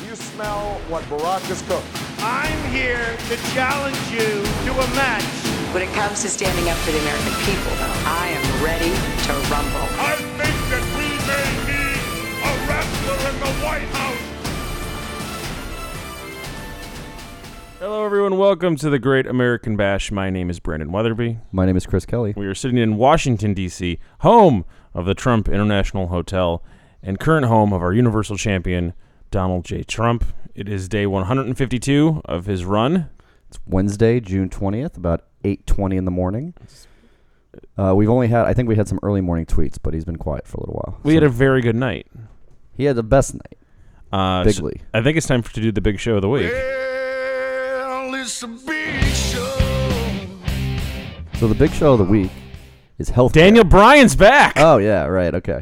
you smell what Barack has cooked? I'm here to challenge you to a match. When it comes to standing up for the American people, though, I am ready to rumble. I think that we may need a wrestler in the White House. Hello, everyone. Welcome to the Great American Bash. My name is Brandon Weatherby. My name is Chris Kelly. We are sitting in Washington, D.C., home of the Trump International Hotel and current home of our Universal Champion, Donald J. Trump. It is day 152 of his run. It's Wednesday, June 20th, about 8:20 in the morning. We've only had, I think we had some early morning tweets, but he's been quiet for a little while. We had a very good night. He had the best night. Bigly. I think it's time to do the big show of the week. Well, it's a big show. So the big show of the week is health. Daniel Bryan's back. Oh, yeah, right, okay.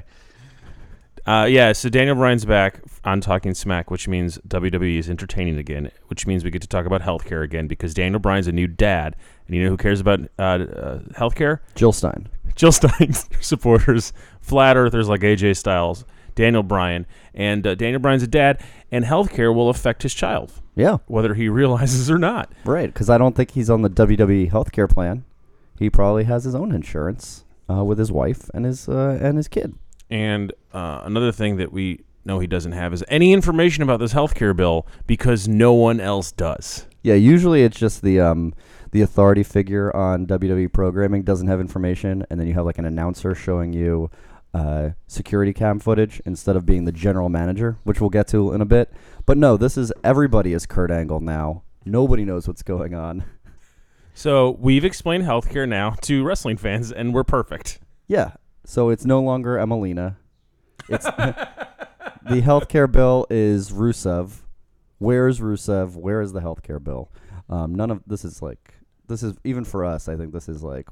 So Daniel Bryan's back on Talking Smack, which means WWE is entertaining again, which means we get to talk about healthcare again because Daniel Bryan's a new dad. And you know who cares about healthcare? Jill Stein. Jill Stein's supporters, flat earthers like AJ Styles, Daniel Bryan. And Daniel Bryan's a dad, and healthcare will affect his child, Yeah, whether he realizes or not. right, because I don't think he's on the WWE healthcare plan. He probably has his own insurance with his wife and his kid. And another thing that we know he doesn't have is any information about this healthcare bill because no one else does. Yeah, usually it's just the authority figure on WWE programming doesn't have information, and then you have like an announcer showing you security cam footage instead of being the general manager, which we'll get to in a bit. But no, everybody is Kurt Angle now. Nobody knows what's going on. So we've explained healthcare now to wrestling fans, and we're perfect. Yeah, so it's no longer Emelina. It's the healthcare bill is Rusev. Where is Rusev? Where is the healthcare bill? None of this is even for us. I think this is like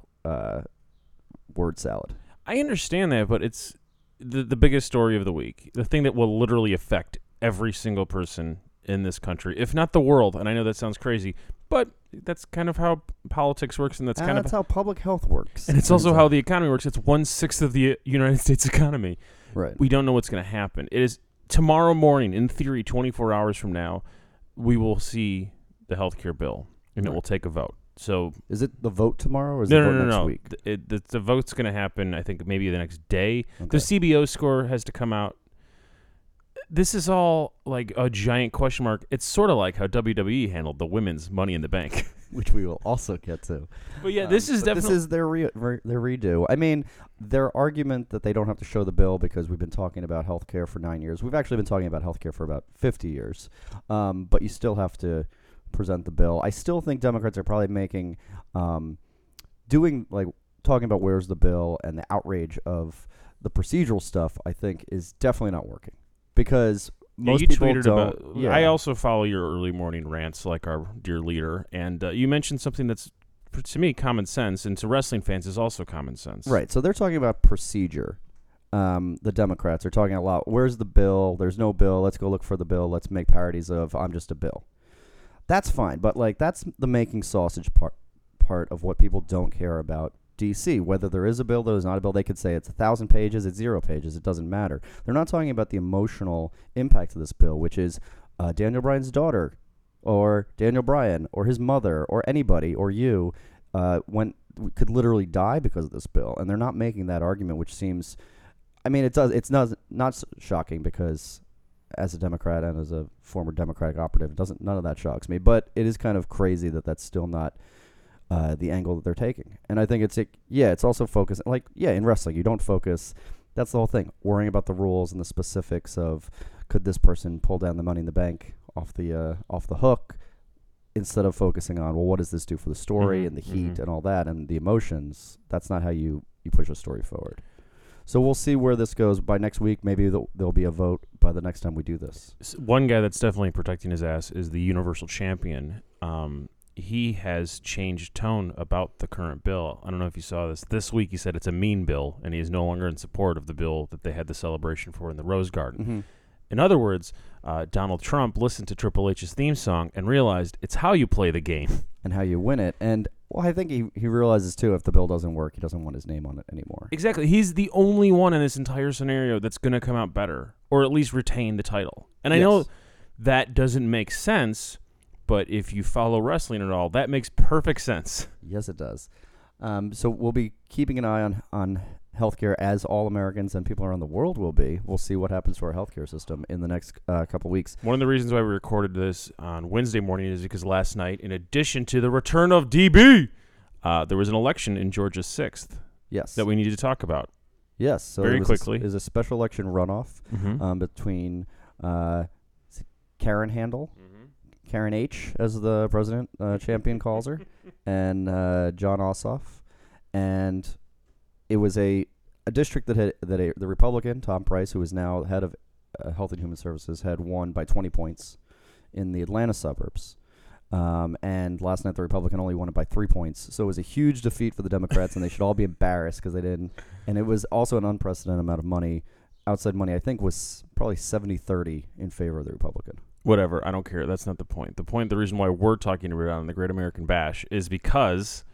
word salad. I understand that, but it's the biggest story of the week. The thing that will literally affect every single person in this country, if not the world. And I know that sounds crazy, but that's kind of how politics works, and that's how public health works. And it's also how the economy works. It's 1/6 of the United States economy. Right. We don't know what's going to happen. It is tomorrow morning, in theory, 24 hours from now, we will see the healthcare bill, and it will take a vote. So is it the vote tomorrow, or is the vote next week? The vote's going to happen, I think, maybe the next day. Okay. The CBO score has to come out. This is all like a giant question mark. It's sort of like how WWE handled the women's Money in the Bank. Which we will also get to. But yeah, this is definitely... This is their redo. I mean, their argument that they don't have to show the bill because we've been talking about healthcare for 9 years. We've actually been talking about healthcare for about 50 years. But you still have to present the bill. I still think Democrats are probably making... talking about where's the bill and the outrage of the procedural stuff, I think, is definitely not working. Because... Most people don't. Yeah. I also follow your early morning rants like our dear leader, and you mentioned something that's, to me, common sense, and to wrestling fans is also common sense. Right, so they're talking about procedure. The Democrats are talking a lot, where's the bill? There's no bill. Let's go look for the bill. Let's make parodies of I'm just a bill. That's fine, but that's the making sausage part of what people don't care about D.C. Whether there is a bill, there is not a bill, they could say it's 1,000 pages, it's 0 pages, it doesn't matter. They're not talking about the emotional impact of this bill, which is Daniel Bryan's daughter, or Daniel Bryan, or his mother, or anybody, or you, could literally die because of this bill. And they're not making that argument, which seems, I mean, it's not shocking because as a Democrat and as a former Democratic operative, none of that shocks me. But it is kind of crazy that that's still not the angle that they're taking. And I think it's also focused, in wrestling, you don't focus, that's the whole thing, worrying about the rules and the specifics of could this person pull down the Money in the Bank off the hook, instead of focusing on, well, what does this do for the story and the heat and all that and the emotions. That's not how you push a story forward. So we'll see where this goes. By next week, maybe there'll be a vote by the next time we do this. One guy that's definitely protecting his ass is the Universal Champion. He has changed tone about the current bill. I don't know if you saw this. This week he said it's a mean bill, and he is no longer in support of the bill that they had the celebration for in the Rose Garden. Mm-hmm. In other words, Donald Trump listened to Triple H's theme song and realized it's how you play the game. And how you win it. And, well, I think he realizes, too, if the bill doesn't work, he doesn't want his name on it anymore. Exactly. He's the only one in this entire scenario that's going to come out better, or at least retain the title. And I know that doesn't make sense. But if you follow wrestling at all, that makes perfect sense. Yes, it does. So we'll be keeping an eye on healthcare, as all Americans and people around the world will be. We'll see what happens to our healthcare system in the next couple weeks. One of the reasons why we recorded this on Wednesday morning is because last night, in addition to the return of DB, there was an election in Georgia 6th Yes. that we needed to talk about. Yes. So Very it was quickly. is a special election runoff between Karen Handel, Karen H, as the president champion calls her, and John Ossoff. And it was a district that the Republican, Tom Price, who is now head of Health and Human Services, had won by 20 points in the Atlanta suburbs. And last night the Republican only won it by 3 points. So it was a huge defeat for the Democrats, and they should all be embarrassed because they didn't. And it was also an unprecedented amount of money. Outside money, I think, was probably 70-30 in favor of the Republican. Whatever, I don't care. That's not the point. The reason why we're talking about it on the Great American Bash is because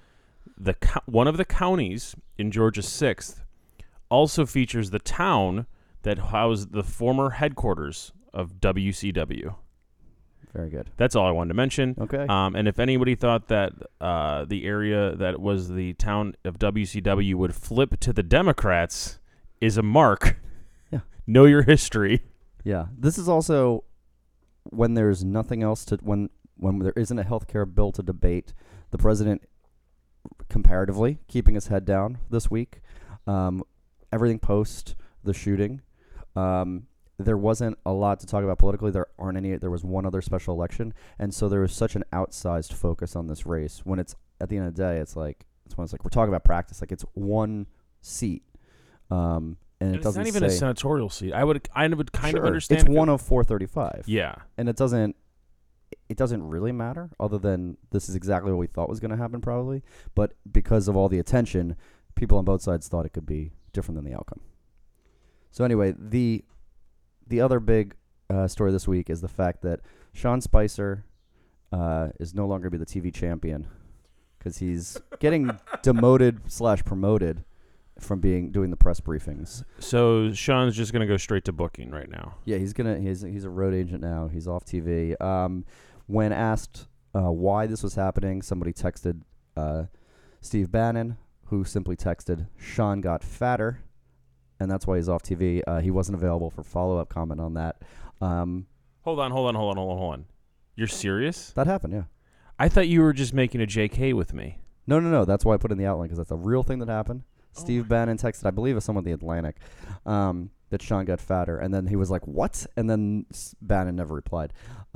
one of the counties in Georgia 6th also features the town that housed the former headquarters of WCW. Very good. That's all I wanted to mention. Okay. And if anybody thought that the area that was the town of WCW would flip to the Democrats is a mark. Yeah. Know your history. Yeah. This is also when there's nothing else to when there isn't a healthcare bill to debate. The president, comparatively, keeping his head down this week. Everything post the shooting. There wasn't a lot to talk about politically. There aren't any. There was one other special election, and so there was such an outsized focus on this race. When it's at the end of the day, it's when it's like we're talking about practice. Like, it's one seat, and it doesn't. It's not even a say, senatorial seat. I would kind of sure, understand. It's one of 435. Yeah, and it doesn't really matter, other than this is exactly what we thought was going to happen, probably. But because of all the attention, people on both sides thought it could be different than the outcome. So anyway, the other big story this week is the fact that Sean Spicer is no longer going to be the TV champion because he's getting demoted/promoted from doing the press briefings. So Sean's just going to go straight to booking right now. Yeah, he's a road agent now. He's off TV. When asked why this was happening, somebody texted Steve Bannon, who simply texted, "Sean got fatter," and that's why he's off TV. He wasn't available for follow-up comment on that. Hold on. You're serious? That happened, yeah. I thought you were just making a JK with me. No. That's why I put in the outline, because that's a real thing that happened. Steve Bannon texted, I believe, someone at the Atlantic, that Sean got fatter, and then he was like, "What?" And then Bannon never replied.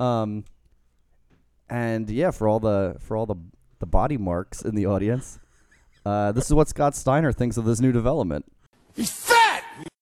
And yeah, for all the body marks in the audience, this is what Scott Steiner thinks of this new development. He's fat!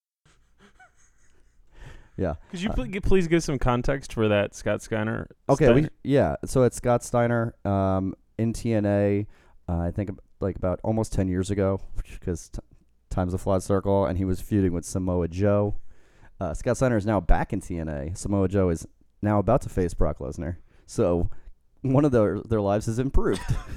Yeah. Could you please give some context for that, Scott Steiner? Okay. So it's Scott Steiner in TNA. I think about almost 10 years ago, because time's a flat circle, and he was feuding with Samoa Joe. Scott Steiner is now back in TNA. Samoa Joe is now about to face Brock Lesnar. So one of their lives has improved.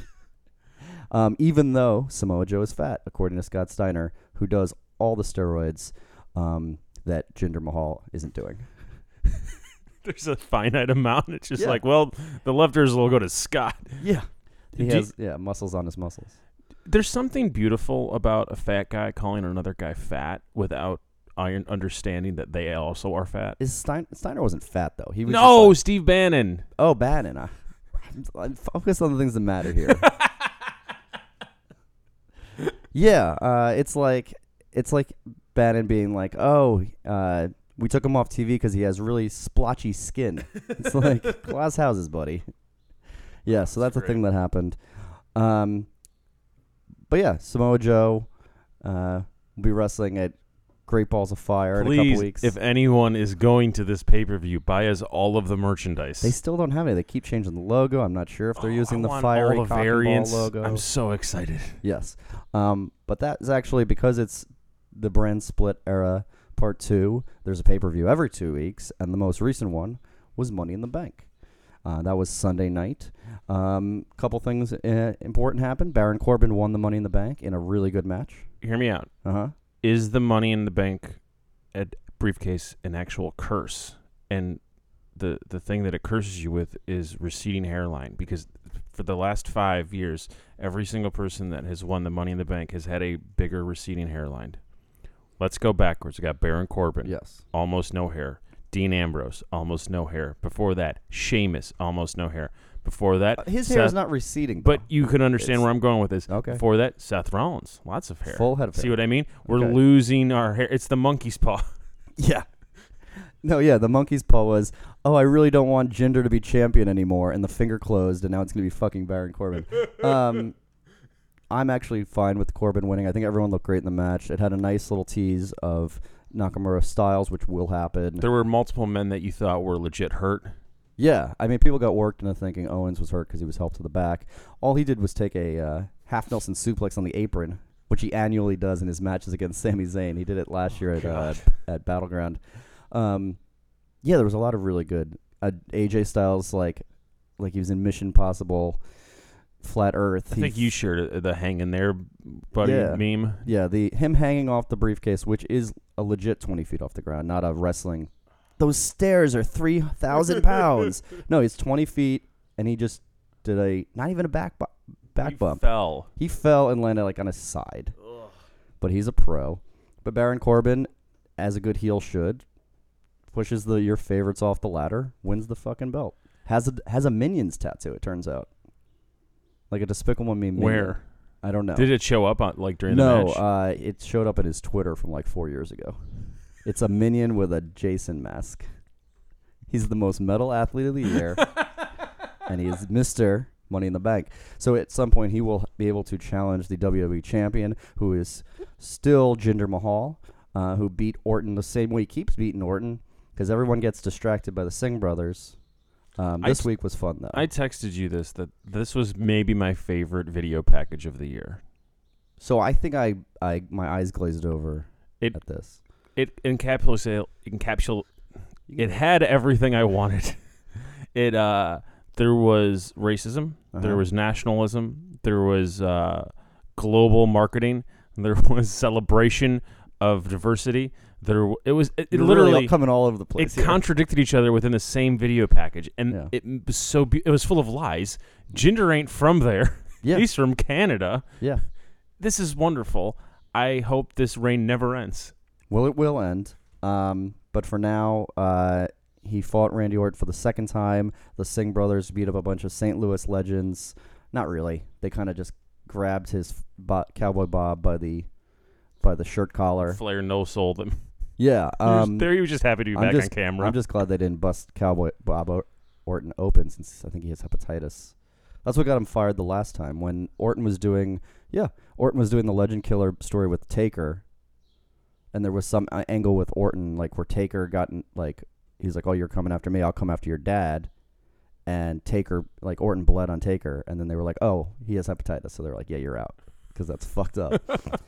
Even though Samoa Joe is fat, according to Scott Steiner, who does all the steroids that Jinder Mahal isn't doing. There's a finite amount. It's just Yeah. like, well, the lefters will go to Scott. Yeah. He has muscles on his muscles. There's something beautiful about a fat guy calling another guy fat without understanding that they also are fat. Steiner wasn't fat, though. He was No, Steve Bannon. Oh, Bannon. I'm focused on the things that matter here. Yeah, it's like Bannon being like, "Oh, we took him off TV because he has really splotchy skin." It's like glass houses, buddy. Yeah, so that's the thing that happened. But yeah, Samoa Joe will be wrestling at Great Balls of Fire in a couple weeks. If anyone is going to this pay-per-view, buy us all of the merchandise. They still don't have it. They keep changing the logo. I'm not sure if they're using the I want fiery all the cock and variants. ball logo. I'm so excited. Yes. But that is actually because it's the brand split era part 2. There's a pay-per-view every 2 weeks, and the most recent one was Money in the Bank. That was Sunday night. Couple things important happened. Baron Corbin won the Money in the Bank in a really good match. Hear me out. Uh-huh. Is the Money in the Bank briefcase an actual curse? And the thing that it curses you with is receding hairline, because for the last 5 years, every single person that has won the Money in the Bank has had a bigger receding hairline. Let's go backwards. We got Baron Corbin. Yes. Almost no hair. Dean Ambrose, almost no hair. Before that, Sheamus, almost no hair. Before that, His hair is not receding, but though. you can understand where I'm going with this. Okay. Before that, Seth Rollins, lots of hair. Full head of hair. See what I mean? We're Okay. losing our hair. It's the monkey's paw. Yeah. No, yeah, the monkey's paw was, I really don't want Jinder to be champion anymore, and the finger closed, and now it's going to be fucking Baron Corbin. I'm actually fine with Corbin winning. I think everyone looked great in the match. It had a nice little tease of Nakamura Styles, which will happen. There were multiple men that you thought were legit hurt. Yeah, I mean, people got worked into thinking Owens was hurt because he was helped to the back. All he did was take a half Nelson suplex on the apron, which he annually does in his matches against Sami Zayn. He did it last year at Battleground. Yeah, there was a lot of really good AJ Styles, like he was in Mission Impossible, Flat Earth. I think you shared the hang in there, buddy meme. Yeah, him hanging off the briefcase, which is a legit 20 feet off the ground, not a wrestling. Those stairs are 3,000 pounds. No, he's 20 feet, and he just did not even a back bump. Fell. He fell and landed like on his side. Ugh. But he's a pro. But Baron Corbin, as a good heel should, pushes your favorites off the ladder, wins the fucking belt. Has a Minions tattoo, it turns out. Like a Despicable Me minion. Where? I don't know. Did it show up on during the match? No, it showed up in his Twitter from like 4 years ago. It's a minion with a Jason mask. He's the most metal athlete of the year, and he is Mr. Money in the Bank. So at some point, he will be able to challenge the WWE champion, who is still Jinder Mahal, who beat Orton the same way he keeps beating Orton, because everyone gets distracted by the Singh brothers. This week was fun, though. I texted you that this was maybe my favorite video package of the year. So I think my eyes glazed over at this. It had everything I wanted. There was racism, there was nationalism, there was global marketing, there was celebration of diversity. It literally coming all over the place. It contradicted each other within the same video package, and it was it was full of lies. Jinder ain't from there. Yeah. He's from Canada. Yeah. This is wonderful. I hope this reign never ends. Well, it will end. But for now, he fought Randy Orton for the second time. The Singh brothers beat up a bunch of St. Louis legends. Not really. They kind of just grabbed his Cowboy Bob by the shirt collar. Flair no-sold him. Yeah. He was just happy to be back on camera. I'm just glad they didn't bust Cowboy Bob Orton open, since I think he has hepatitis. That's what got him fired the last time, when Orton was doing the Legend Killer story with Taker. And there was some angle with Orton, like where Taker he's like, "Oh, you're coming after me. I'll come after your dad." And Taker, like Orton bled on Taker, and then they were like, "Oh, he has hepatitis," so they're like, "Yeah, you're out," because that's fucked up.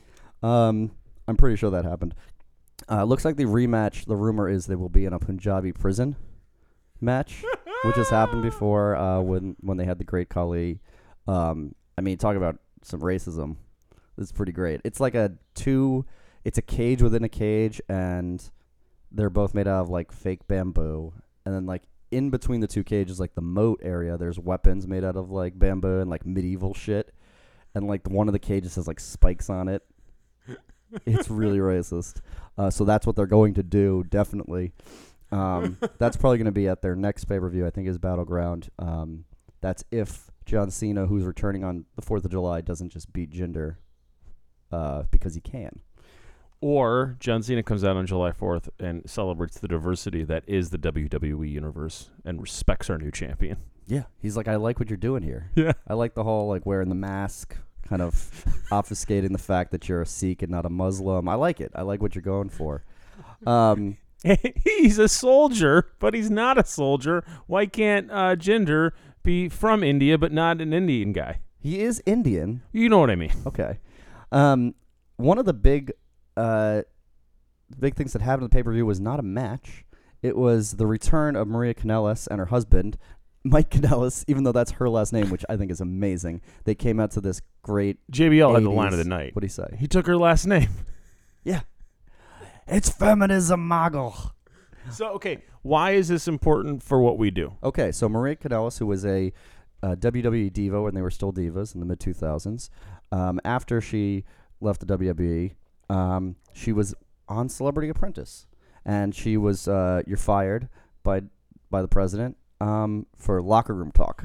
I'm pretty sure that happened. Looks like the rematch. The rumor is they will be in a Punjabi prison match, which has happened before when they had the Great Khali. I mean, talk about some racism. This is pretty great. It's like it's a cage within a cage, and they're both made out of like fake bamboo. And then like in between the two cages, like the moat area, there's weapons made out of like bamboo and like medieval shit. And like one of the cages has like spikes on it. It's really racist. So that's what they're going to do, definitely. That's probably going to be at their next pay-per-view, I think, is Battleground. That's if John Cena, who's returning on the 4th of July, doesn't just beat Jinder because he can. Or John Cena comes out on July 4th and celebrates the diversity that is the WWE universe and respects our new champion. Yeah. He's like, I like what you're doing here. Yeah. I like the whole like wearing the mask, kind of obfuscating the fact that you're a Sikh and not a Muslim. I like it. I like what you're going for. He's a soldier, but he's not a soldier. Why can't Jinder be from India but not an Indian guy? He is Indian. You know what I mean. Okay. One of the big things that happened in the pay-per-view was not a match. It was the return of Maria Kanellis and her husband, Mike Kanellis, even though that's her last name, which I think is amazing. They came out to this great JBL 80s. had the line of the night. What'd he say? He took her last name. Yeah. It's feminism, Mogul. So, okay, why is this important for what we do? Okay, so Maria Kanellis, who was a WWE diva when they were still divas in the mid-2000s, after she left the WWE, she was on Celebrity Apprentice, and she was you're fired by the president for locker room talk.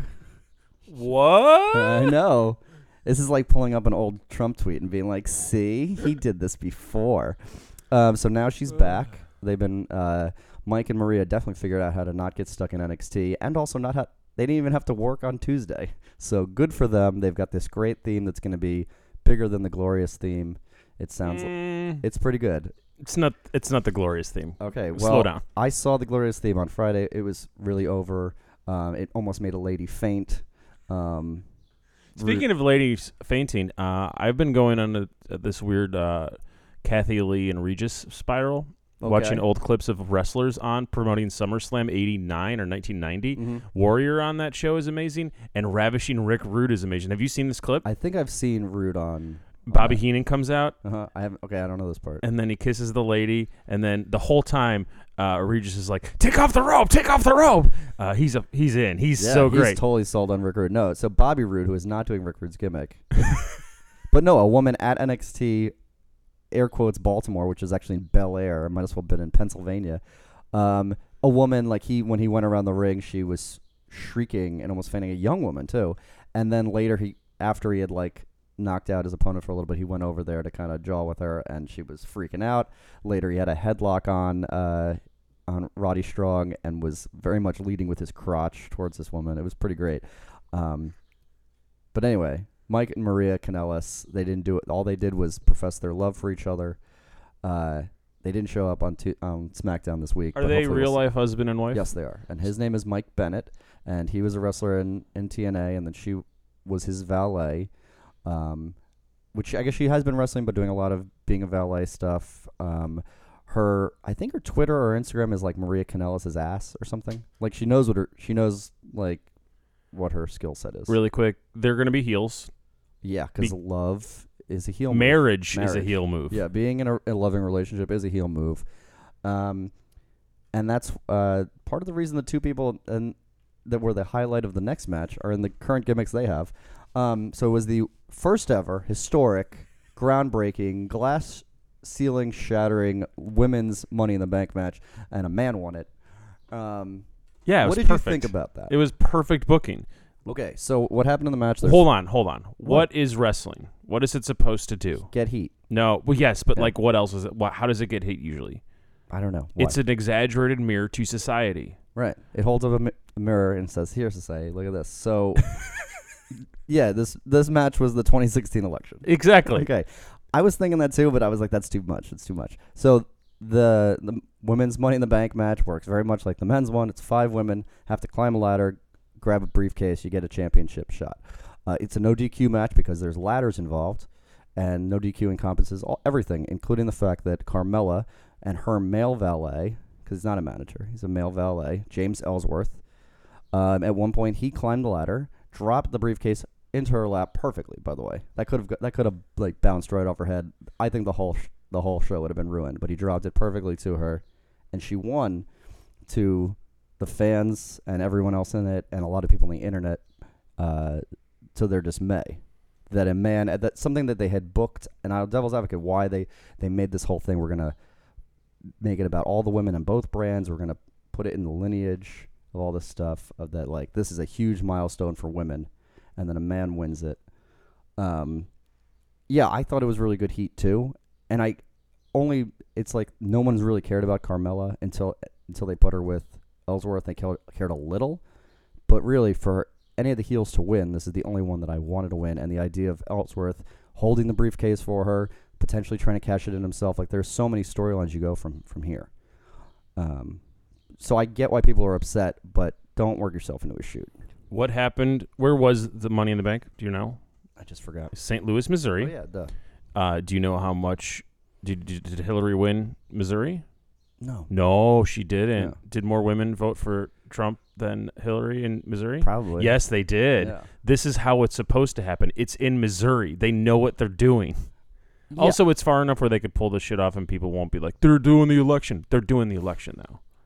What? I know. This is like pulling up an old Trump tweet and being like, see, he did this before. So now she's back. They've been Mike and Maria definitely figured out how to not get stuck in NXT, and also they didn't even have to work on Tuesday. So good for them. They've got this great theme that's going to be bigger than the Glorious theme. It sounds it's pretty good. It's not the Glorious theme. Okay, well, slow down. I saw the Glorious theme on Friday. It was really over. It almost made a lady faint. Speaking of ladies fainting, I've been going on this weird Kathy Lee and Regis spiral, watching old clips of wrestlers on promoting SummerSlam 89 or 1990. Mm-hmm. Warrior on that show is amazing, and Ravishing Rick Rude is amazing. Have you seen this clip? I think I've seen Rude on. Bobby Heenan comes out. I haven't. Okay, I don't know this part. And then he kisses the lady, and then the whole time, Regis is like, "Take off the rope! Take off the rope!" He's in. He's so great. He's totally sold on Rick Rude. No, so Bobby Roode, who is not doing Rick Rude's gimmick, but no, a woman at NXT, air quotes Baltimore, which is actually in Bel Air. It might as well have been in Pennsylvania. A woman like when he went around the ring, she was shrieking and almost fainting. A young woman too. And then later, after he had like knocked out his opponent for a little bit, he went over there to kind of jaw with her, and she was freaking out. Later, he had a headlock on Roddy Strong and was very much leading with his crotch towards this woman. It was pretty great. But anyway, Mike and Maria Kanellis, they didn't do it. All they did was profess their love for each other. They didn't show up on SmackDown this week. Are they real-life husband and wife? Yes, they are. And his name is Mike Bennett, and he was a wrestler in TNA, and then she was his valet. Which I guess she has been wrestling, but doing a lot of being a valet stuff. I think her Twitter or Instagram is like Maria Kanellis' ass or something. Like she knows what her skill set is. Really quick, they're going to be heels. Yeah, because love is a heel move. Marriage is a heel move. Yeah, being in a loving relationship is a heel move. And that's part of the reason the two people that were the highlight of the next match are in the current gimmicks they have. So it was the first ever historic, groundbreaking, glass ceiling shattering women's Money in the Bank match, and a man won it. Yeah, what did perfect. you think about that? It was perfect booking. Okay, so what happened in the match? Hold on. What is wrestling? What is it supposed to do? Get heat. No, well, yes, but like, what else is it? How does it get heat usually? I don't know. Why? It's an exaggerated mirror to society. Right. It holds up a mirror and says, "Here, society, look at this." So, yeah, this match was the 2016 election. Exactly. Okay, I was thinking that too, but I was like, "That's too much. It's too much." So the women's Money in the Bank match works very much like the men's one. It's 5 women have to climb a ladder, grab a briefcase, you get a championship shot. It's a no DQ match because there's ladders involved, and no DQ encompasses everything, including the fact that Carmella and her male valet, because he's not a manager, he's a male valet, James Ellsworth, at one point he climbed the ladder, dropped the briefcase into her lap perfectly. By the way, that could have like bounced right off her head. I think the whole show would have been ruined, but he dropped it perfectly to her, and she won to the fans and everyone else in it, and a lot of people on the internet, to their dismay, that a man, that something that they had booked, and I'll devil's advocate why they made this whole thing. We're gonna make it about all the women in both brands. We're gonna put it in the lineage of all this stuff of that. Like, this is a huge milestone for women, and then a man wins it. Yeah, I thought it was really good heat too, and it's like no one's really cared about Carmella until they put her with Ellsworth. They cared a little, but really for any of the heels to win, this is the only one that I wanted to win. And the idea of Ellsworth holding the briefcase for her, potentially trying to cash it in himself, like there's so many storylines you go from here. So I get why people are upset, but don't work yourself into a shoot. What happened? Where was the Money in the Bank? Do you know? I just forgot. St. Louis, Missouri. Oh yeah, duh. Do you know how much did Hillary win Missouri? No. No, she didn't. Yeah. Did more women vote for Trump than Hillary in Missouri? Probably. Yes, they did. Yeah. This is how it's supposed to happen. It's in Missouri. They know what they're doing. Yeah. Also, it's far enough where they could pull this shit off and people won't be like, they're doing the election. They're doing the election now.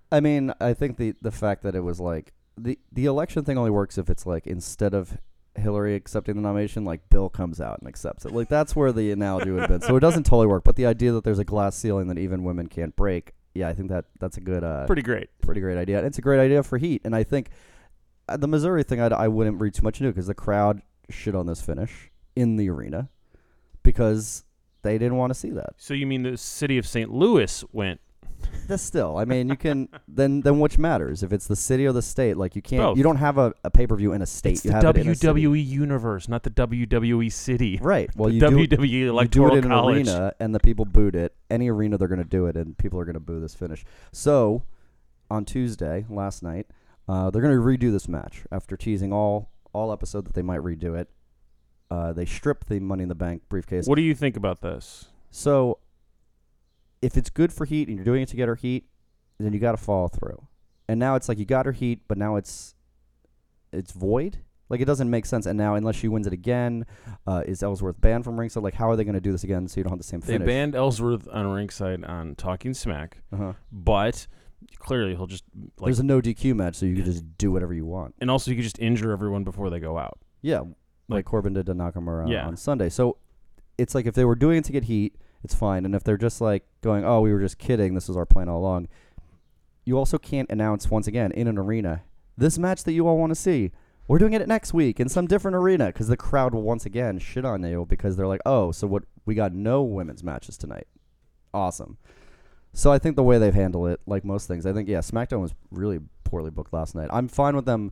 I mean, I think the fact that it was like the election thing only works if it's like instead of Hillary accepting the nomination, like Bill comes out and accepts it. Like that's where the analogy would have been. So it doesn't totally work. But the idea that there's a glass ceiling that even women can't break, yeah, I think that's a good, pretty great idea. And it's a great idea for Heat. And I think the Missouri thing, I wouldn't read too much into because the crowd shit on this finish in the arena because they didn't want to see that. So you mean the city of St. Louis went? That's still, I mean, you can then which matters if it's the city or the state? Like you can't, Both. you don't have a pay-per-view in a state. It's you the have it in a city. WWE universe, not the WWE city. Right. Well, the you WWE do Electoral it in College. an arena, and the people booed it. Any arena, they're going to do it, and people are going to boo this finish. So, on Tuesday, last night, they're going to redo this match after teasing all episode that they might redo it. They stripped the Money in the Bank briefcase. What do you think about this? So, if it's good for Heat and you're doing it to get her heat, then you got to follow through. And now it's like you got her heat, but now it's void. Like it doesn't make sense. And now unless she wins it again, is Ellsworth banned from ringside? Like how are they going to do this again so you don't have the same finish? They banned Ellsworth on ringside on Talking Smack, Uh-huh. but clearly he'll just there's a no DQ match, so you can just do whatever you want. and also you could just injure everyone before they go out. Yeah, like Corbin did to Nakamura Yeah. on Sunday. So it's like if they were doing it to get heat, it's fine. And if they're just like going, oh, we were just kidding, this was our plan all along. You also can't announce once again in an arena this match that you all want to see. We're doing it next week in some different arena because the crowd will once again shit on you because they're like, oh, so what? We got no women's matches tonight. Awesome. So I think the way they've handled it, like most things, I think, yeah, SmackDown was really poorly booked last night. I'm fine with them.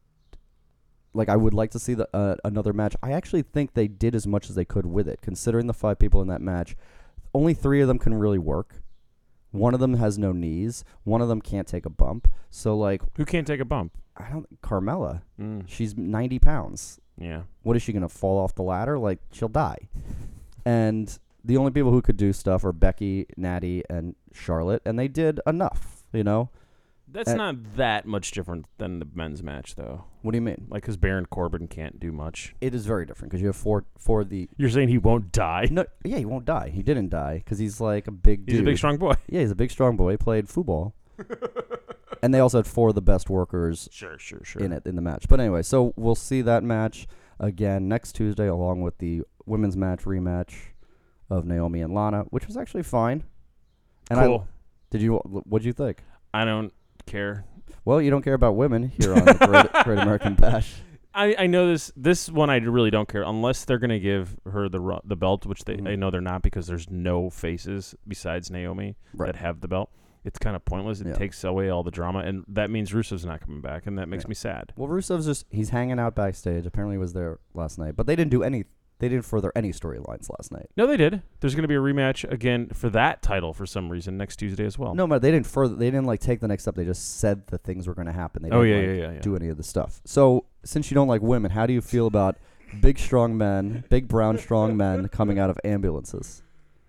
Like, I would like to see another match. I actually think they did as much as they could with it, considering the 5 people in that match. Only 3 of them can really work. One of them has no knees. One of them can't take a bump. So, like... Who can't take a bump? Carmella. Mm. She's 90 pounds. Yeah. What is she going to fall off the ladder? Like, she'll die. And the only people who could do stuff are Becky, Natty, and Charlotte. And they did enough, you know? That's not that much different than the men's match, though. What do you mean? Like, because Baron Corbin can't do much. It is very different because you have four the... You're saying he won't die? No, yeah, he won't die. He didn't die because he's like a big dude. He's a big, strong boy. Yeah, he's a big, strong boy. He played football. And they also had 4 of the best workers Sure. in the match. But anyway, so we'll see that match again next Tuesday along with the women's match rematch of Naomi and Lana, which was actually fine. And cool. What'd you think? I don't care. Well, you don't care about women here on the Great American Bash. I know this one I really don't care unless they're gonna give her the belt, which I know they're not because there's no faces besides Naomi that have the belt. It's kind of pointless. It takes away all the drama, and that means Rusev's not coming back, and that makes me sad. Well, Rusev's he's hanging out backstage. Apparently, he was there last night, but they didn't do any. They didn't further any storylines last night. No, they did. There's going to be a rematch again for that title for some reason next Tuesday as well. No, but they didn't like take the next step. They just said the things were going to happen. They didn't do any of the stuff. So, since you don't like women, how do you feel about big strong men, big brown strong men coming out of ambulances?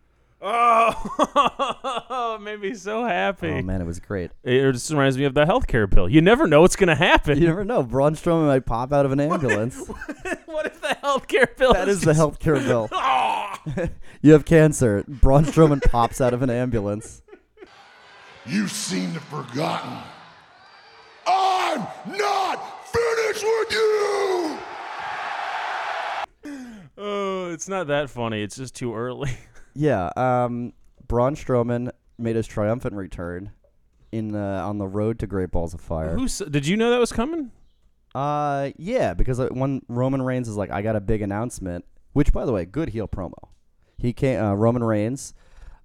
Oh, it made me so happy. Oh man, it was great. It just reminds me of the healthcare bill. You never know what's going to happen. You never know. Braun Strowman might pop out of an ambulance. What if the healthcare bill? That is the healthcare bill. You have cancer. Braun Strowman pops out of an ambulance. You seem to have forgotten. I'm not finished with you! Oh, it's not that funny. It's just too early. Yeah, Braun Strowman made his triumphant return on the road to Great Balls of Fire. Did you know that was coming? Yeah, because when Roman Reigns is like, I got a big announcement, which, by the way, good heel promo. Roman Reigns,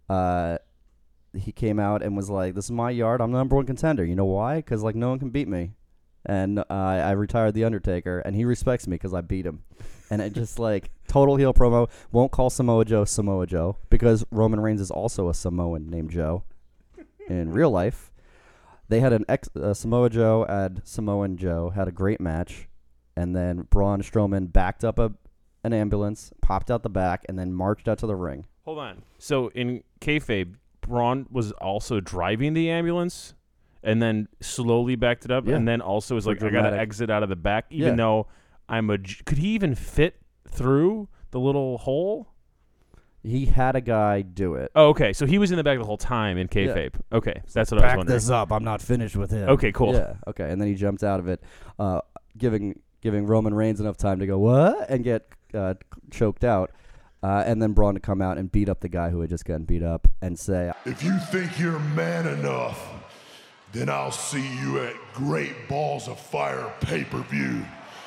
he came out and was like, this is my yard. I'm the number 1 contender. You know why? Because, like, no one can beat me. And I retired The Undertaker, and he respects me because I beat him. And it just, like, total heel promo. Won't call Samoa Joe because Roman Reigns is also a Samoan named Joe in real life. They had Samoa Joe and Samoan Joe had a great match, and then Braun Strowman backed up an ambulance, popped out the back, and then marched out to the ring. Hold on. So in kayfabe, Braun was also driving the ambulance, and then slowly backed it up, and then also was like, I got to exit out of the back, even though could he even fit through the little hole? He had a guy do it. Oh, okay. So he was in the back the whole time in kayfabe. Okay, that's what I was Back wondering. this up. I'm not finished with him. Okay, cool. Yeah. Okay, and then he jumped out of it, giving Roman Reigns enough time to go what and get choked out, and then Braun to come out and beat up the guy who had just gotten beat up and say, If you think you're man enough, then I'll see you at Great Balls of Fire pay-per-view.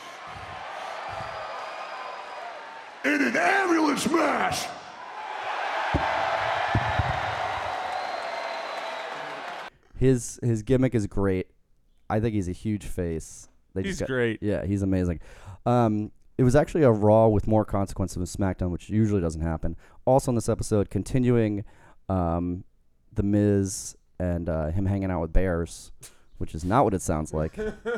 In an ambulance match! his gimmick is great. I think he's a huge face. He's great. Yeah, he's amazing. It was actually a Raw with more consequences than SmackDown, which usually doesn't happen. Also in this episode, continuing The Miz and him hanging out with bears, which is not what it sounds like.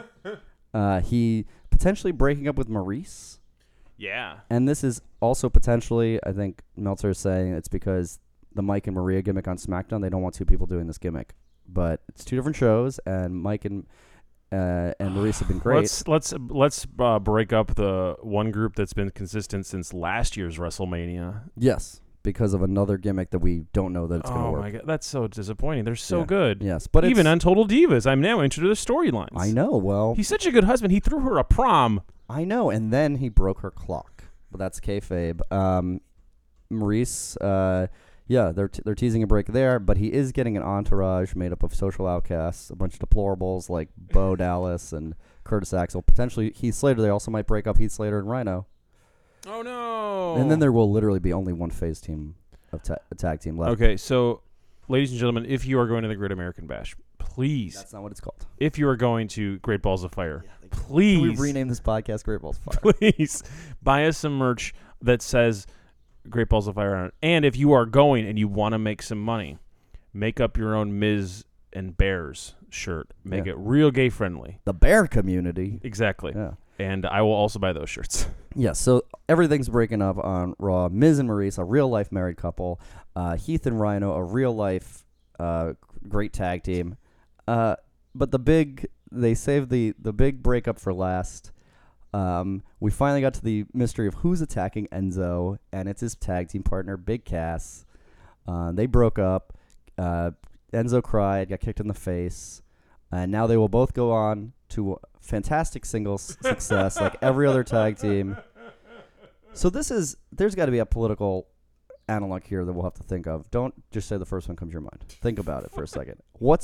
He potentially breaking up with Maurice. Yeah. And this is also potentially, I think Meltzer is saying it's because the Mike and Maria gimmick on SmackDown, they don't want two people doing this gimmick. But it's two different shows, and Mike and Maurice have been great. Let's break up the one group that's been consistent since last year's WrestleMania. Yes, because of another gimmick that we don't know that it's going to work. Oh my god, that's so disappointing. They're so good. Yes, but even it's, on Total Divas, I'm now into the storylines. I know. Well, He's such a good husband. He threw her a prom. I know, and then he broke her clock. But that's kayfabe. Maurice, they're teasing a break there, but he is getting an entourage made up of social outcasts, a bunch of deplorables like Bo Dallas and Curtis Axel. Potentially Heath Slater. They also might break up Heath Slater and Rhino. Oh no! And then there will literally be only one phase team of a tag team left. Okay, so ladies and gentlemen, if you are going to the Great American Bash, please. That's not what it's called. If you are going to Great Balls of Fire, please. Can we rename this podcast Great Balls of Fire? Please buy us some merch that says Great Balls of Fire on it. And if you are going and you want to make some money, make up your own Miz and Bears shirt. Make it real gay friendly. The bear community. Exactly. Yeah. And I will also buy those shirts. Yeah, so everything's breaking up on Raw. Miz and Maurice, a real-life married couple. Heath and Rhino, a real-life great tag team. But they saved the big breakup for last. We finally got to the mystery of who's attacking Enzo, and it's his tag team partner, Big Cass. They broke up. Enzo cried, got kicked in the face, and now they will both go on to fantastic singles success like every other tag team. So there's got to be a political analog here that we'll have to think of. Don't just say the first one comes to your mind. Think about it for a second.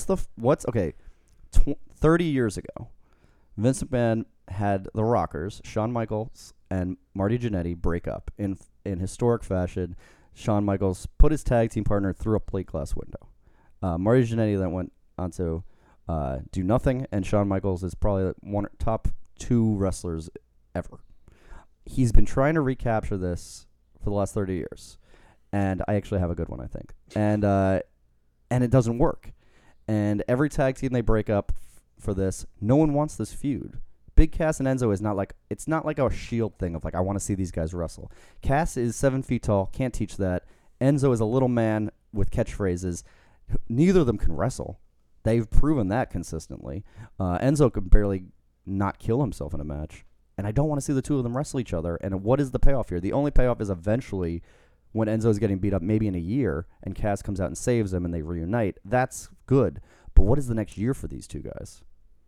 30 years ago, Vince McMahon had the Rockers, Shawn Michaels and Marty Jannetty, break up in historic fashion. Shawn Michaels put his tag team partner through a plate glass window. Marty Jannetty then went on to do nothing, and Shawn Michaels is probably one top two wrestlers ever. He's been trying to recapture this for the last 30 years, and I actually have a good one, I think. And it doesn't work. And every tag team they break up for this, no one wants this feud. Big Cass and Enzo is not like a Shield thing of like, I want to see these guys wrestle. Cass is 7 feet tall, can't teach that. Enzo is a little man with catchphrases. Neither of them can wrestle. They've proven that consistently. Enzo could barely not kill himself in a match. And I don't want to see the two of them wrestle each other. And what is the payoff here? The only payoff is eventually when Enzo's getting beat up, maybe in a year, and Cass comes out and saves him and they reunite. That's good. But what is the next year for these two guys?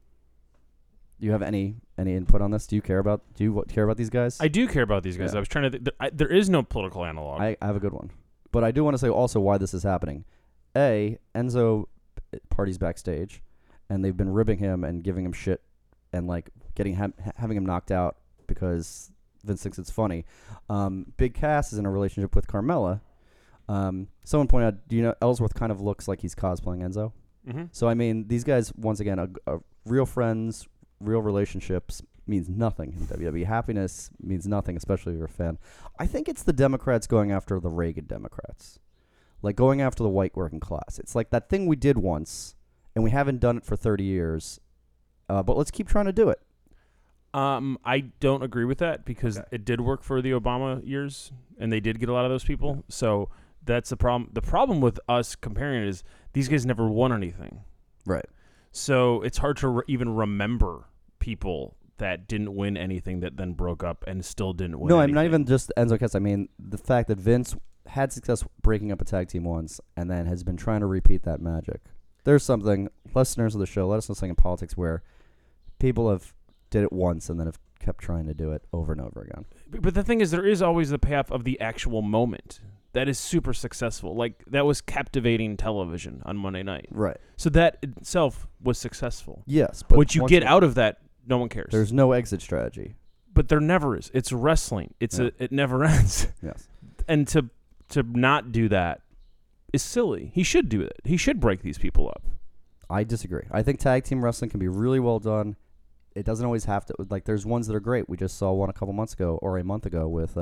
Do you have any input on this? Do you care about these guys? I do care about these guys. Yeah. I was trying to. There is no political analog. I have a good one, but I do want to say also why this is happening. Enzo parties backstage, and they've been ribbing him and giving him shit, and like having him knocked out because Vince thinks it's funny. Big Cass is in a relationship with Carmella. Someone pointed out, do you know Ellsworth kind of looks like he's cosplaying Enzo? Mm-hmm. So I mean, these guys once again, a real friends. Real relationships means nothing in WWE. Happiness means nothing, especially if you're a fan. I think it's the Democrats going after the Reagan Democrats. Like going after the white working class. It's like that thing we did once, and we haven't done it for 30 years, but let's keep trying to do it. I don't agree with that because it did work for the Obama years, and they did get a lot of those people. So that's the problem. The problem with us comparing it is these guys never won anything. Right. So it's hard to even remember people that didn't win anything that then broke up and still didn't win anything. I'm not even just Enzo Cass. I mean, the fact that Vince had success breaking up a tag team once and then has been trying to repeat that magic. There's something, listeners of the show, let us know something in politics where people have did it once and then have kept trying to do it over and over again. But the thing is, there is always the payoff of the actual moment that is super successful. Like, that was captivating television on Monday night. Right. So that itself was successful. Yes. But what you get out of that, no one cares. There's no exit strategy. But there never is. It's wrestling. It never ends. Yes. And to not do that is silly. He should do it. He should break these people up. I disagree. I think tag team wrestling can be really well done. It doesn't always have to. Like, there's ones that are great. We just saw one a couple months ago or a month ago with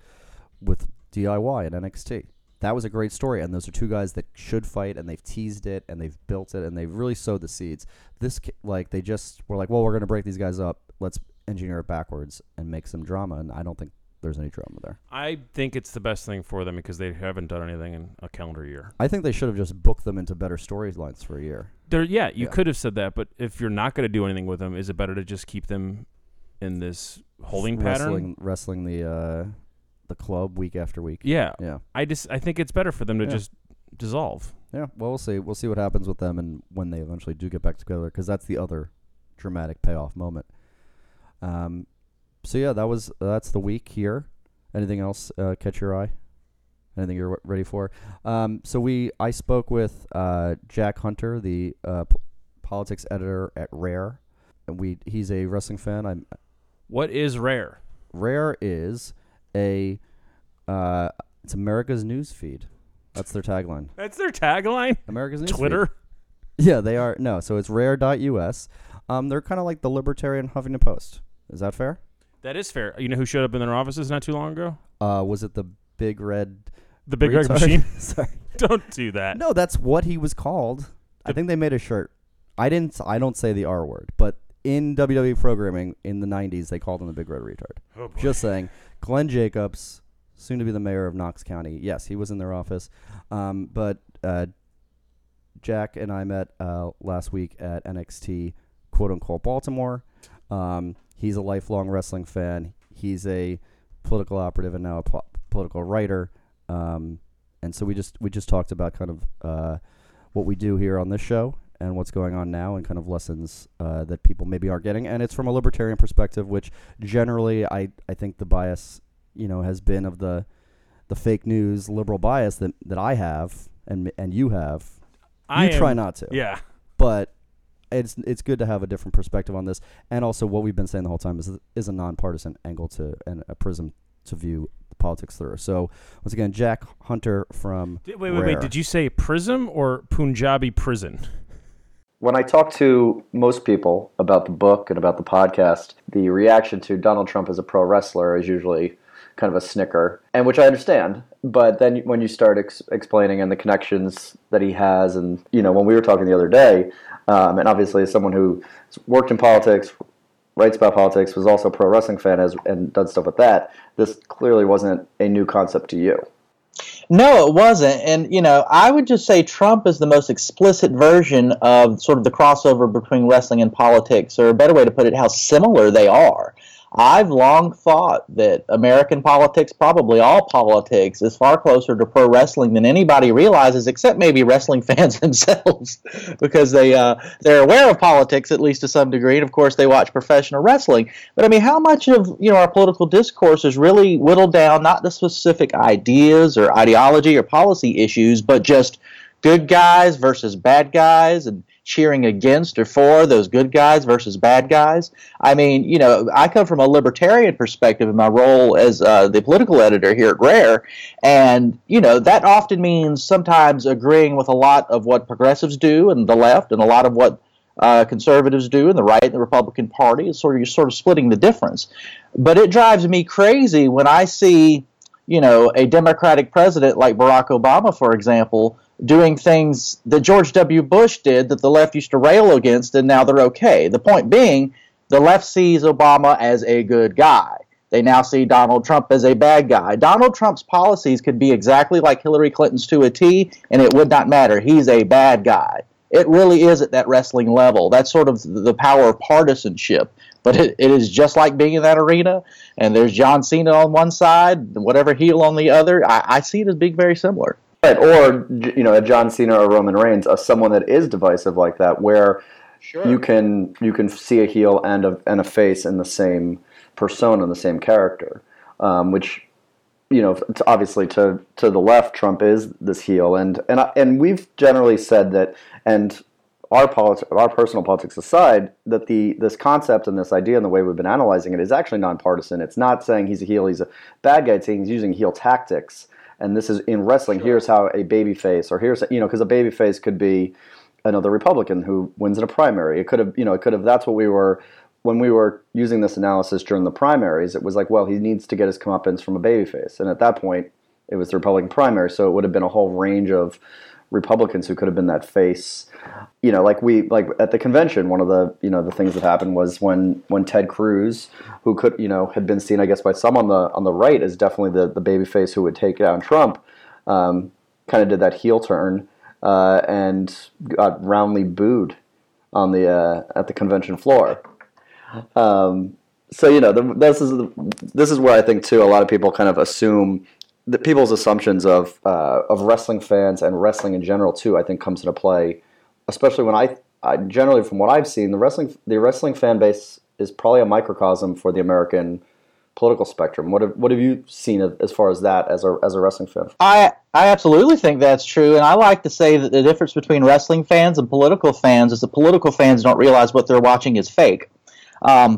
DIY at NXT. That was a great story, and those are two guys that should fight, and they've teased it, and they've built it, and they've really sowed the seeds. They just were like, well, we're going to break these guys up. Let's engineer it backwards and make some drama, and I don't think there's any drama there. I think it's the best thing for them because they haven't done anything in a calendar year. I think they should have just booked them into better storylines for a year. You could have said that, but if you're not going to do anything with them, is it better to just keep them in this holding pattern? Wrestling the club week after week. Yeah. Yeah. I think it's better for them to just dissolve. Yeah. Well, we'll see. We'll see what happens with them and when they eventually do get back together, because that's the other dramatic payoff moment. So yeah, that's the week here. Anything else catch your eye? Anything you're ready for? So I spoke with Jack Hunter, the politics editor at Rare, and he's a wrestling fan. What is Rare? Rare is it's America's news feed. That's their tagline. That's their tagline? America's news Twitter? feed. Yeah, they are. No, so it's rare.us. They're kind of like the libertarian Huffington Post. Is that fair? That is fair. You know who showed up in their offices not too long ago? Was it the big red... The big red machine? Sorry. Don't do that. No, that's what he was called. I think they made a shirt. I don't say the R word, but in WWE programming in the 90s, they called him the big red retard. Oh boy. Just saying. Glenn Jacobs, soon to be the mayor of Knox County. Yes, he was in their office. But Jack and I met last week at NXT, quote-unquote, Baltimore. He's a lifelong wrestling fan. He's a political operative and now a political writer. And so we just talked about kind of what we do here on this show and what's going on now and kind of lessons that people maybe aren't getting. And it's from a libertarian perspective, which generally I think the bias, has been of the fake news liberal bias that I have and you have. Try not to. Yeah. But it's good to have a different perspective on this. And also what we've been saying the whole time is a nonpartisan angle and a prism to view politics through. So once again, Jack Hunter from Wait. Did you say prism or Punjabi prison? When I talk to most people about the book and about the podcast, the reaction to Donald Trump as a pro wrestler is usually kind of a snicker, and which I understand. But then when you start explaining and the connections that he has, and when we were talking the other day, and obviously as someone who worked in politics, writes about politics, was also a pro wrestling fan and done stuff with that, this clearly wasn't a new concept to you. No, it wasn't. And, I would just say Trump is the most explicit version of sort of the crossover between wrestling and politics, or a better way to put it, how similar they are. I've long thought that American politics, probably all politics, is far closer to pro wrestling than anybody realizes, except maybe wrestling fans themselves, because they're aware of politics, at least to some degree, and of course they watch professional wrestling. But I mean, how much of our political discourse is really whittled down not to specific ideas or ideology or policy issues, but just good guys versus bad guys, and cheering against or for those good guys versus bad guys. I mean, I come from a libertarian perspective in my role as the political editor here at Rare, and, that often means sometimes agreeing with a lot of what progressives do and the left, and a lot of what conservatives do and the right and the Republican Party. It's you're sort of splitting the difference. But it drives me crazy when I see, a Democratic president like Barack Obama, for example, doing things that George W. Bush did that the left used to rail against, and now they're okay. The point being, the left sees Obama as a good guy. They now see Donald Trump as a bad guy. Donald Trump's policies could be exactly like Hillary Clinton's to a T, and it would not matter. He's a bad guy. It really is at that wrestling level. That's sort of the power of partisanship. But it is just like being in that arena, and there's John Cena on one side, whatever heel on the other. I see it as being very similar. Right, or a John Cena or Roman Reigns, someone that is divisive like that, where you can see a heel and a face in the same persona, the same character, which obviously to the left, Trump is this heel, and we've generally said that, and our personal politics aside, that this concept and this idea and the way we've been analyzing it is actually nonpartisan. It's not saying he's a heel, he's a bad guy. It's saying he's using heel tactics. And this is in wrestling. Sure. Here's how a babyface, or here's because a babyface could be another Republican who wins in a primary. It could have. That's what we were when we were using this analysis during the primaries. It was like, well, he needs to get his comeuppance from a babyface, and at that point, it was the Republican primary. So it would have been a whole range of Republicans who could have been that face. Like at the convention, one of the things that happened was when Ted Cruz, who could had been seen, I guess, by some on the right as definitely the babyface who would take down Trump, kind of did that heel turn and got roundly booed on at the convention floor. So this is where I think too a lot of people kind of assume that people's assumptions of wrestling fans and wrestling in general too, I think, comes into play. Especially when I generally, from what I've seen, the wrestling fan base is probably a microcosm for the American political spectrum. What have you seen as far as that as a wrestling fan? I absolutely think that's true, and I like to say that the difference between wrestling fans and political fans is the political fans don't realize what they're watching is fake. And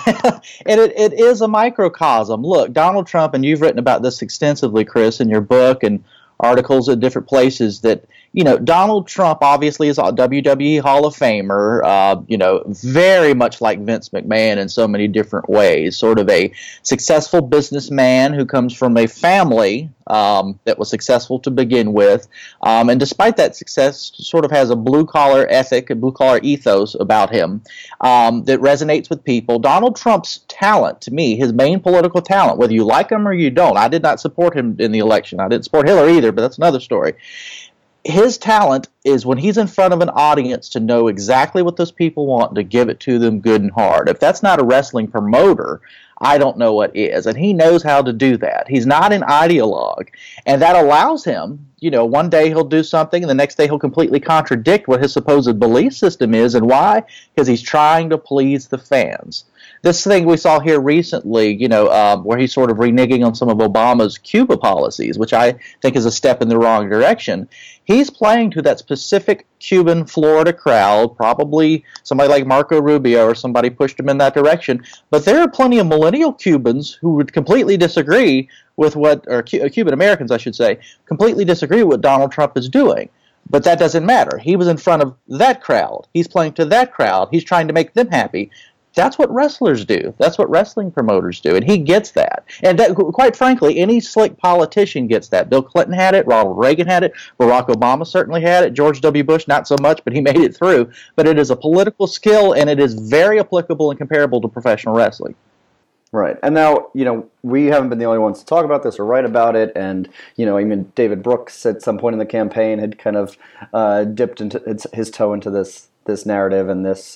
it is a microcosm. Look, Donald Trump, and you've written about this extensively, Chris, in your book and articles at different places, that Donald Trump obviously is a WWE Hall of Famer, very much like Vince McMahon in so many different ways, sort of a successful businessman who comes from a family that was successful to begin with, and despite that success, sort of has a blue-collar ethic, a blue-collar ethos about him that resonates with people. Donald Trump's talent, to me, his main political talent, whether you like him or you don't, I did not support him in the election. I didn't support Hillary either, but that's another story. His talent is when he's in front of an audience to know exactly what those people want and to give it to them good and hard. If that's not a wrestling promoter, I don't know what is. And he knows how to do that. He's not an ideologue. And that allows him, one day he'll do something and the next day he'll completely contradict what his supposed belief system is. And why? Because he's trying to please the fans. This thing we saw here recently, where he's sort of reneging on some of Obama's Cuba policies, which I think is a step in the wrong direction. He's playing to that specific Cuban Florida crowd, probably somebody like Marco Rubio or somebody pushed him in that direction. But there are plenty of millennial Cubans who would completely disagree with Cuban Americans, I should say, completely disagree with what Donald Trump is doing. But that doesn't matter. He was in front of that crowd. He's playing to that crowd. He's trying to make them happy. That's what wrestlers do. That's what wrestling promoters do, and he gets that. And that, quite frankly, any slick politician gets that. Bill Clinton had it. Ronald Reagan had it. Barack Obama certainly had it. George W. Bush, not so much, but he made it through. But it is a political skill, and it is very applicable and comparable to professional wrestling. Right. And now, we haven't been the only ones to talk about this or write about it. And, even David Brooks at some point in the campaign had kind of dipped into his toe into this narrative and this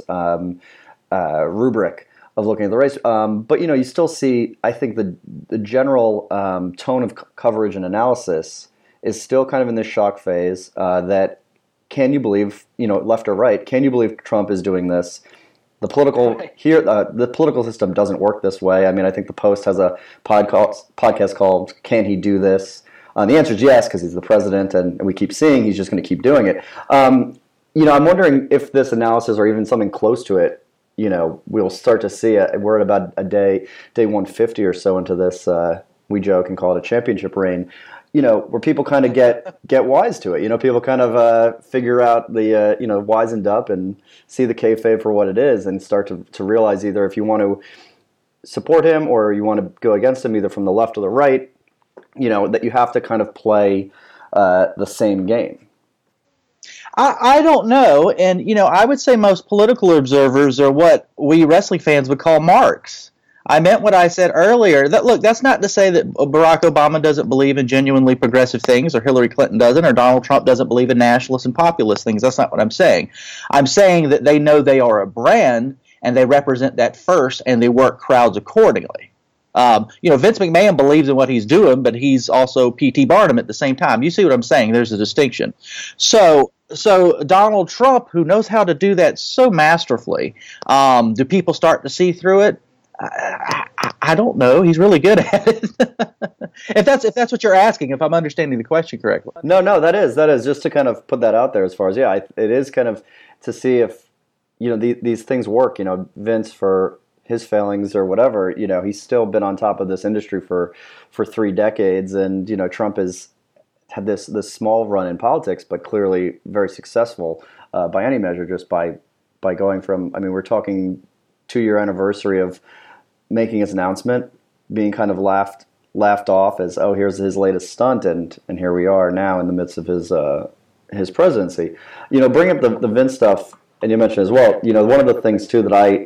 rubric of looking at the race. But, you still see, I think, the general tone of coverage and analysis is still kind of in this shock phase that can you believe, left or right, can you believe Trump is doing this? The political system doesn't work this way. I mean, I think the Post has a podcast called "Can He Do This?" The answer is yes, because he's the president, and we keep seeing he's just going to keep doing it. I'm wondering if this analysis, or even something close to it, we'll start to see it. We're at about day 150 or so into this. We joke and call it a championship reign. Where people kind of get wise to it. People kind of figure out the, wisened up and see the kayfabe for what it is and start to realize either if you want to support him or you want to go against him, either from the left or the right, that you have to kind of play the same game. I don't know. And, I would say most political observers are what we wrestling fans would call marks. I meant what I said earlier. That's not to say that Barack Obama doesn't believe in genuinely progressive things, or Hillary Clinton doesn't, or Donald Trump doesn't believe in nationalist and populist things. That's not what I'm saying. I'm saying that they know they are a brand, and they represent that first, and they work crowds accordingly. Vince McMahon believes in what he's doing, but he's also P.T. Barnum at the same time. You see what I'm saying? There's a distinction. So Donald Trump, who knows how to do that so masterfully, do people start to see through it? I don't know. He's really good at it. if that's what you're asking, if I'm understanding the question correctly. No, that is just to kind of put that out there as far as it is kind of to see if these things work. Vince, for his failings or whatever, he's still been on top of this industry for 3 decades, and Trump has had this small run in politics, but clearly very successful by any measure, just by going from. I mean, we're talking 2-year anniversary of making his announcement, being kind of laughed off as, oh, here's his latest stunt, and here we are now in the midst of his presidency. Bring up the Vince stuff, and you mentioned as well. One of the things too that I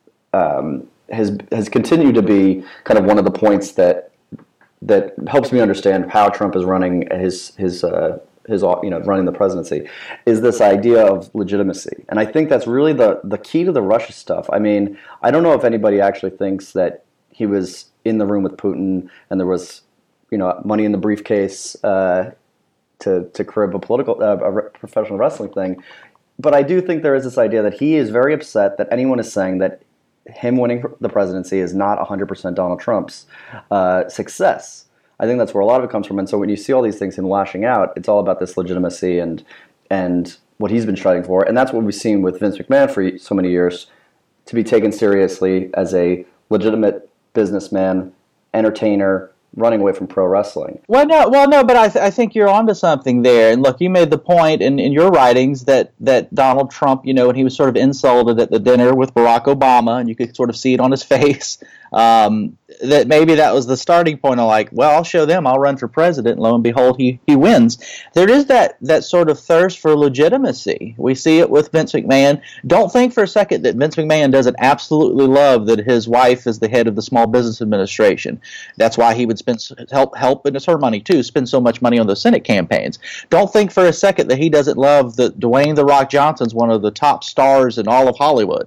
has continued to be kind of one of the points that helps me understand how Trump is running his running the presidency is this idea of legitimacy. And I think that's really the key to the Russia stuff. I mean, I don't know if anybody actually thinks that he was in the room with Putin and there was, money in the briefcase to crib a professional wrestling thing. But I do think there is this idea that he is very upset that anyone is saying that him winning the presidency is not 100% Donald Trump's success. I think that's where a lot of it comes from. And so when you see all these things him lashing out, it's all about this legitimacy and what he's been striving for. And that's what we've seen with Vince McMahon for so many years, to be taken seriously as a legitimate businessman, entertainer, running away from pro wrestling. Well, no, but I think you're onto something there. And look, you made the point in your writings that Donald Trump, when he was sort of insulted at the dinner with Barack Obama, and you could sort of see it on his face, that maybe that was the starting point of like, well, I'll show them, I'll run for president, and lo and behold, he wins. There is that sort of thirst for legitimacy. We see it with Vince McMahon. Don't think for a second that Vince McMahon doesn't absolutely love that his wife is the head of the Small Business Administration. That's why he would help, and it's her money too, spend so much money on the Senate campaigns. Don't think for a second that he doesn't love that Dwayne "The Rock" Johnson's one of the top stars in all of Hollywood.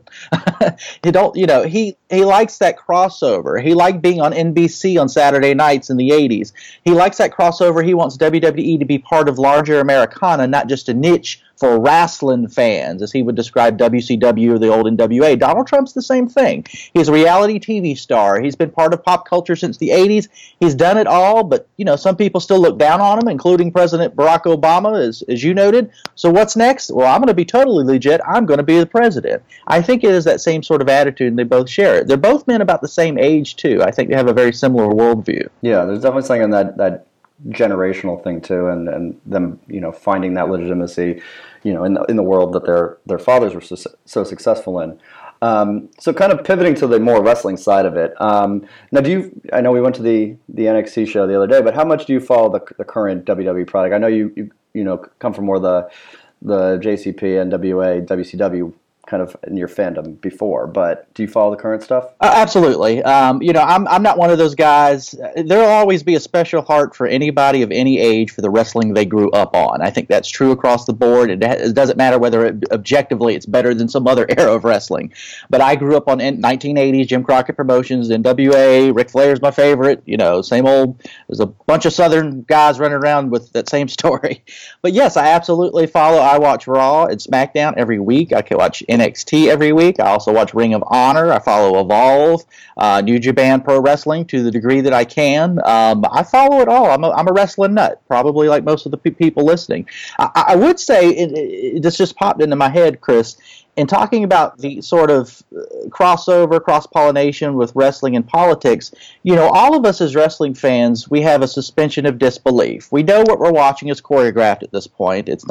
He likes that crossover. He liked being on NBC on Saturday nights in the 80s. He likes that crossover. He wants WWE to be part of larger Americana, not just a niche for wrestling fans, as he would describe WCW or the old NWA. Donald Trump's the same thing. He's a reality TV star. He's been part of pop culture since the 80s. He's done it all, but some people still look down on him, including President Barack Obama, as you noted. So what's next? Well, I'm going to be totally legit. I'm going to be the president. I think it is that same sort of attitude, and they both share it. They're both men about the same age, too. I think they have a very similar worldview. Yeah, there's definitely something in that generational thing too, and them finding that legitimacy in the world that their fathers were so successful in. So kind of pivoting to the more wrestling side of it. Now, I know we went to the NXT show the other day, but how much do you follow the current WWE product? I know you come from more the JCP, NWA, WCW kind of in your fandom before, but do you follow the current stuff? Absolutely. I'm not one of those guys. There'll always be a special heart for anybody of any age for the wrestling they grew up on. I think that's true across the board. It doesn't matter whether objectively it's better than some other era of wrestling. But I grew up on 1980s Jim Crockett Promotions, NWA. Ric Flair's my favorite. Same old. There's a bunch of Southern guys running around with that same story. But yes, I absolutely follow. I watch Raw and SmackDown every week. I can watch NXT every week. I also watch Ring of Honor. I follow Evolve, New Japan Pro Wrestling to the degree that I can. I follow it all. I'm a wrestling nut, probably like most of the people listening. I would say, this just popped into my head, Chris, in talking about the sort of crossover, cross-pollination with wrestling and politics, all of us as wrestling fans, we have a suspension of disbelief. We know what we're watching is choreographed at this point. It's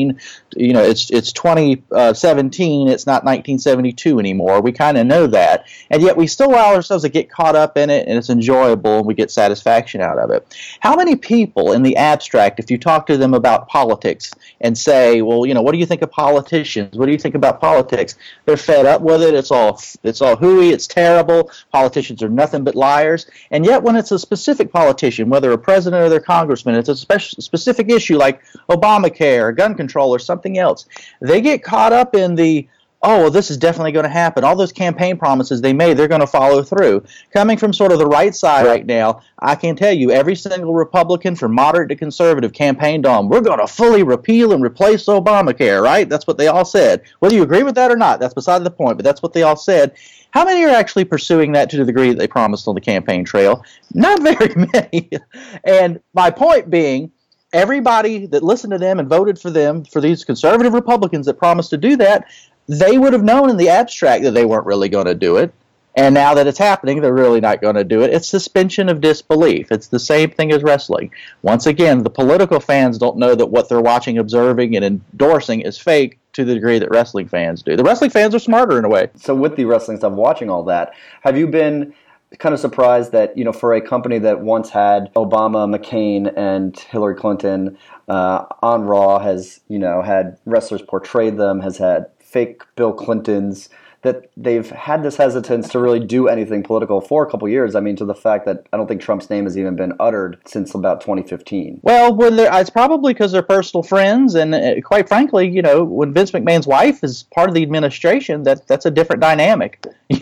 2017. It's not 1972 anymore. We kind of know that. And yet we still allow ourselves to get caught up in it, and it's enjoyable, and we get satisfaction out of it. How many people in the abstract, if you talk to them about politics and say, well, what do you think of politicians? What do you think about politics? They're fed up with it. It's all hooey. It's terrible. Politicians are nothing but liars. And yet when it's a specific politician, whether a president or their congressman, it's a specific issue like Obamacare or gun control or something else, they get caught up in the, oh, well, this is definitely going to happen. All those campaign promises they made, they're going to follow through. Coming from sort of the right side right now, I can tell you every single Republican from moderate to conservative campaigned on, we're going to fully repeal and replace Obamacare, right? That's what they all said. Whether you agree with that or not, that's beside the point, but that's what they all said. How many are actually pursuing that to the degree that they promised on the campaign trail? Not very many. And my point being, everybody that listened to them and voted for them, for these conservative Republicans that promised to do that, they would have known in the abstract that they weren't really going to do it. And now that it's happening, they're really not going to do it. It's suspension of disbelief. It's the same thing as wrestling. Once again, the political fans don't know that what they're watching, observing, and endorsing is fake to the degree that wrestling fans do. The wrestling fans are smarter in a way. So with the wrestling stuff, watching all that, have you been kind of surprised that, for a company that once had Obama, McCain, and Hillary Clinton on Raw, has, had wrestlers portray them, has had fake Bill Clintons, that they've had this hesitance to really do anything political for a couple years. I mean, to the fact that I don't think Trump's name has even been uttered since about 2015. Well, it's probably because they're personal friends, and quite frankly, when Vince McMahon's wife is part of the administration, that's a different dynamic.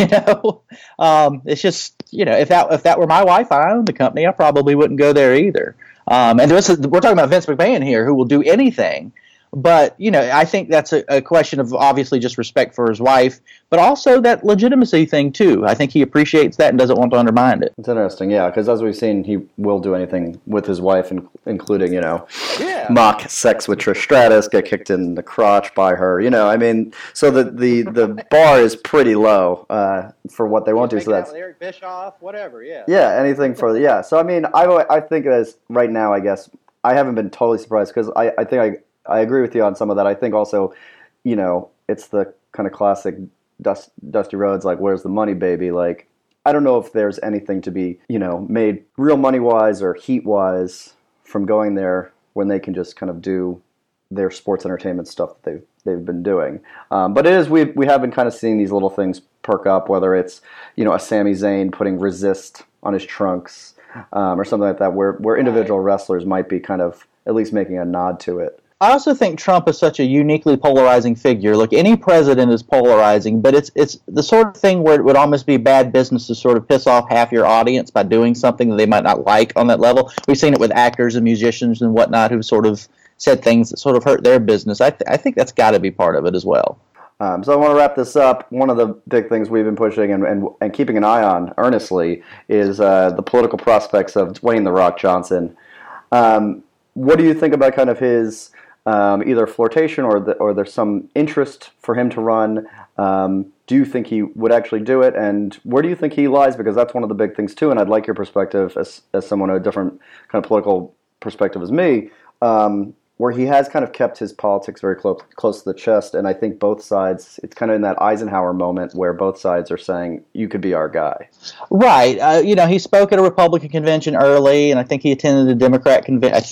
It's just, if that were my wife, I owned the company, I probably wouldn't go there either. And we're talking about Vince McMahon here, who will do anything. But, I think that's a question of obviously just respect for his wife, but also that legitimacy thing, too. I think he appreciates that and doesn't want to undermine it. It's interesting, yeah, because as we've seen, he will do anything with his wife, including, mock sex with Trish Stratus, get kicked in the crotch by her, so the bar is pretty low for what they want to. So that's Eric Bischoff, whatever, yeah. Yeah, anything for, yeah. So, I mean, I think as right now, I guess, I haven't been totally surprised because I think I agree with you on some of that. I think also, it's the kind of classic Dusty Rhodes, like, where's the money, baby? Like, I don't know if there's anything to be, made real money-wise or heat-wise from going there when they can just kind of do their sports entertainment stuff that they've been doing. But it is, we have been kind of seeing these little things perk up, whether it's, a Sami Zayn putting resist on his trunks or something like that, where individual wrestlers might be kind of at least making a nod to it. I also think Trump is such a uniquely polarizing figure. Look, any president is polarizing, but it's the sort of thing where it would almost be bad business to sort of piss off half your audience by doing something that they might not like on that level. We've seen it with actors and musicians and whatnot who've sort of said things that sort of hurt their business. I think that's got to be part of it as well. So I want to wrap this up. One of the big things we've been pushing and keeping an eye on earnestly is the political prospects of Dwayne "The Rock" Johnson. What do you think about kind of his either flirtation or there's some interest for him to run? Do you think he would actually do it? And where do you think he lies? Because that's one of the big things too. And I'd like your perspective as someone with a different kind of political perspective as me, where he has kind of kept his politics very close to the chest. And I think both sides, it's kind of in that Eisenhower moment where both sides are saying, you could be our guy. Right. He spoke at a Republican convention early, and I think he attended a Democrat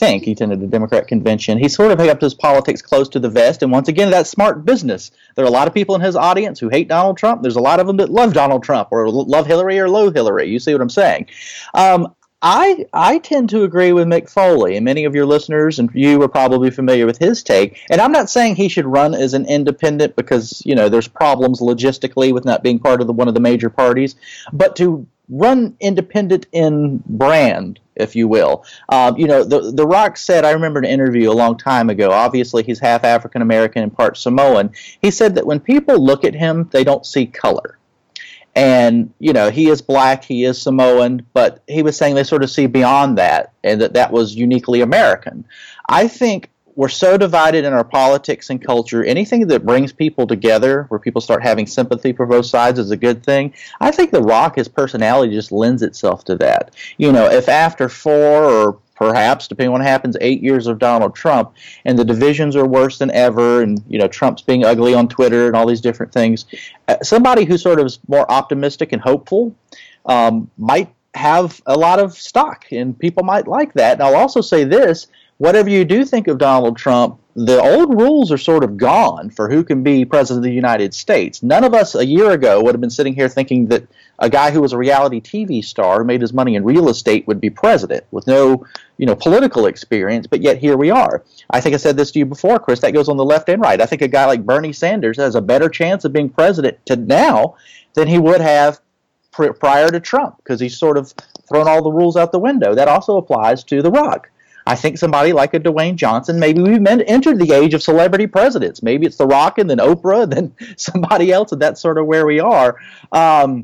convention. He sort of kept his politics close to the vest. And once again, that's smart business. There are a lot of people in his audience who hate Donald Trump. There's a lot of them that love Donald Trump or love Hillary or loathe Hillary. You see what I'm saying? I tend to agree with Mick Foley, and many of your listeners and you are probably familiar with his take. And I'm not saying he should run as an independent because, there's problems logistically with not being part of one of the major parties, but to run independent in brand, if you will. The Rock said, I remember an interview a long time ago, obviously he's half African American and part Samoan. He said that when people look at him, they don't see color. And, he is black, he is Samoan, but he was saying they sort of see beyond that, and that was uniquely American. I think we're so divided in our politics and culture, anything that brings people together, where people start having sympathy for both sides is a good thing. I think The Rock, his personality just lends itself to that. If after 4 or perhaps, depending on what happens, 8 years of Donald Trump, and the divisions are worse than ever, and Trump's being ugly on Twitter and all these different things, somebody who sort of is more optimistic and hopeful might have a lot of stock, and people might like that. And I'll also say this, whatever you do think of Donald Trump, the old rules are sort of gone for who can be president of the United States. None of us a year ago would have been sitting here thinking that a guy who was a reality TV star, who made his money in real estate, would be president with no, political experience, but yet here we are. I think I said this to you before, Chris, that goes on the left and right. I think a guy like Bernie Sanders has a better chance of being president now than he would have prior to Trump, because he's sort of thrown all the rules out the window. That also applies to The Rock. I think somebody like a Dwayne Johnson, maybe we've entered the age of celebrity presidents. Maybe it's The Rock and then Oprah and then somebody else, and that's sort of where we are. I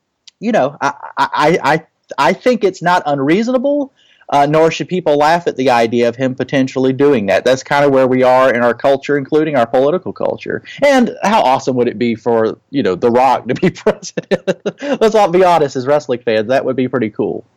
think it's not unreasonable, nor should people laugh at the idea of him potentially doing that. That's kind of where we are in our culture, including our political culture. And how awesome would it be for, The Rock to be president? Let's all be honest, as wrestling fans, that would be pretty cool.